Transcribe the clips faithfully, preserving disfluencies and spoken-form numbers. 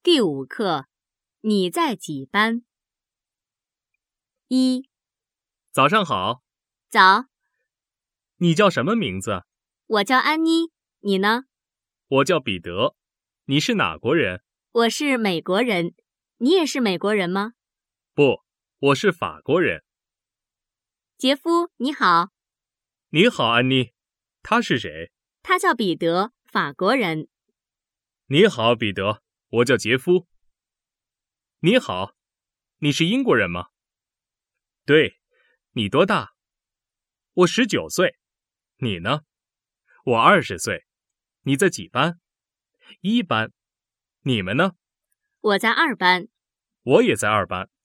第五课，你在几班？一， 早上好， 早， 你叫什么名字？ 我叫安妮，你呢？ 我叫彼得，你是哪国人？ 我是美国人，你也是美国人吗？ 不，我是法国人。 杰夫，你好。 你好，安妮。他是谁？ 他叫彼得，法国人。 你好，彼得，我叫杰夫。你好，你是英国人吗？对，你多大？我十九岁。你呢？我二十岁。你在几班？一班。你们呢？ 我在二班。 我也在二班。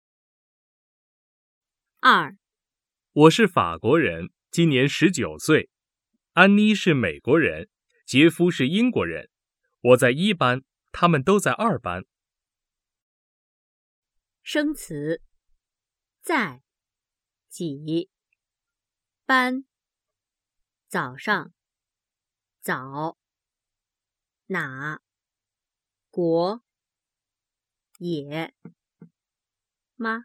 二， 我是法国人，今年十九岁。安妮是美国人，杰夫是英国人。我在一班，他们都在二班。 生词，在，几，班，早上，早，哪，国，也，吗，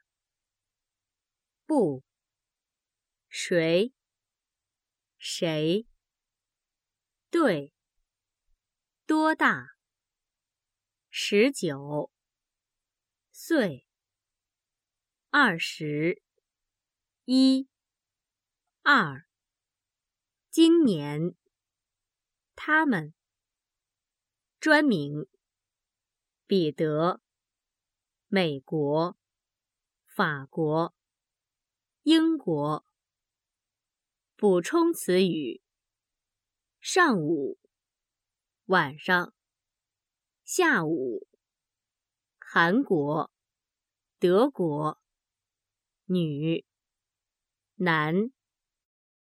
不，谁，谁，对，多大，十九，岁，二十，一，二，今年，他们，专名，彼得，美国，法国，英国，补充词语，上午，晚上，下午，韩国，德国，女，男。